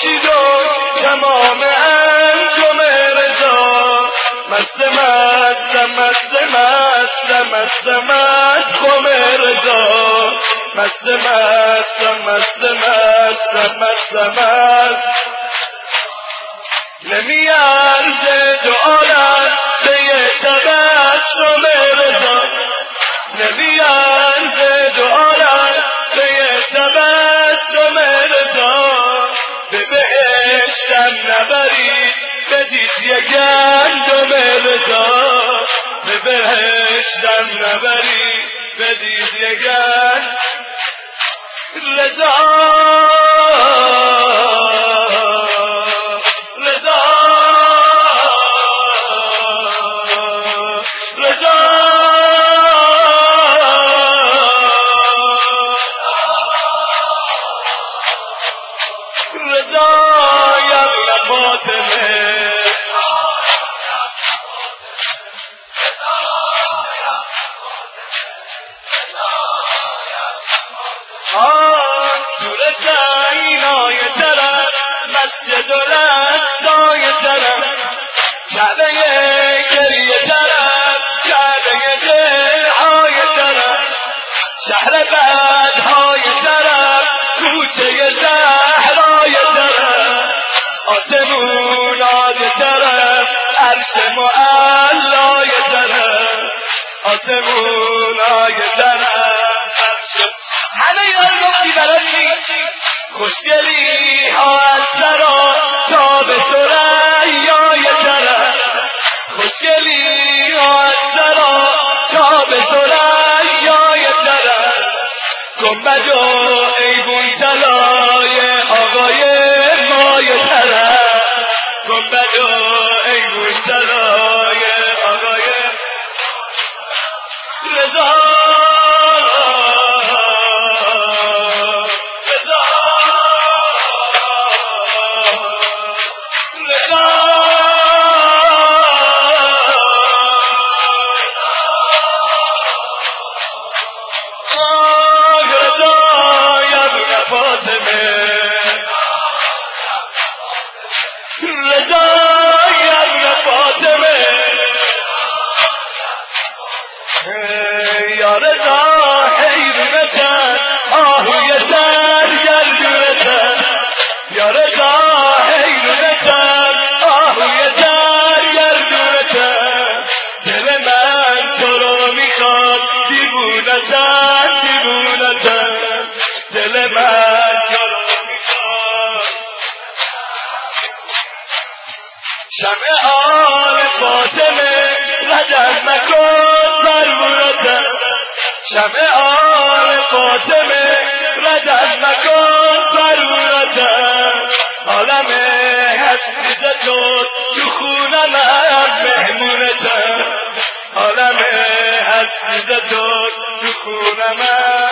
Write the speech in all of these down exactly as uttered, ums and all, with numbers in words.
خورشید و تمام انجام رضا مست مستم مست مستم مست مست خم رضا مست مستم مست مستم مست مست نمی ارزه دو عالم به یه تبسم رضا نمی ارزه دو عالم به یه تبسم رضا به بهشتم نبری بدید یه گندم رضا به بهشتم نبری بدید یه گندم رضا رضا رضا رضا یا ابن فاطمه سور زینای طرف مسجد و لحظای طرف کعبه گریه طرف کعبه دلهای طرف شهر بدهای طرف کوچه زهرای طرف آسمونای طرف عرش معلای طرف آسمونای طرف عرش همه یار گفتی براشی خوشگلی ها از سرا تا به ثریای طرف خوشگلی ها از سرا تا به ثریای طرف گنبد و ایوون طلای آقای مای طرف گنبد و ایوون طلای آقای رضا رضا یا ابن فاطمه یا رضا حیرونتن آهوی سرگردونتن یا رضا حیرونتن آهوی سرگردونتن دل من تو رو میخواد دیوونتن دیوونتن دل من تو رو شمع آل فاطمه ردن مکن ضرورتن شمع آل فاطمه ردن مکن ضرورتن عالم هستی ز توست تو خونم مهمونتن عالم هستی ز توست تو خونم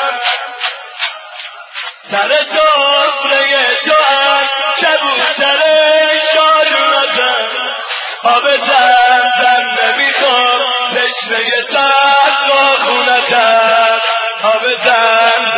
سر سفره تو از کبوتر شادونتن آب زمزم نمیخوام تشنه سقا خونتن آب زمزم